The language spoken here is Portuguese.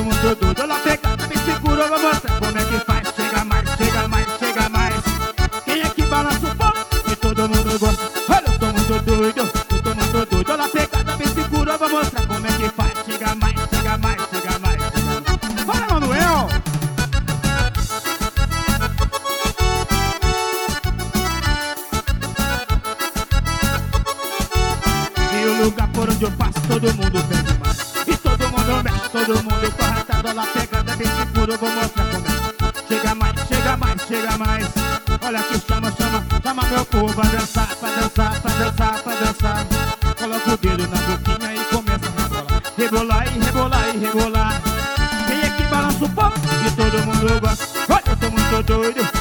todo mundo doido. Olha a pegada, me segura, eu vou mostrar como é que faz. Chega mais, chega mais, chega mais. Quem é que balança o pão? E todo mundo gosta. Olha, eu tô muito doido, eu tô muito doido. Olha a pegada, me segura, eu vou mostrar como é que faz. Chega mais, chega mais, chega mais, chega mais. Fala, Manuel! E o lugar por onde eu passo, todo mundo pede mais. E todo mundo mexe, todo mundo corretado. Olha a pegada, bem seguro, eu vou mostrar como é. Chega mais, chega mais, chega mais. Olha que chama, chama, chama meu povo pra dançar, pra dançar, pra dançar, pra dançar. Coloca o dedo na boquinha e começa a rebolar. Rebolar e rebolar e rebolar. Quem é que balança o povo? E todo mundo gosta. Olha, eu tô muito doido.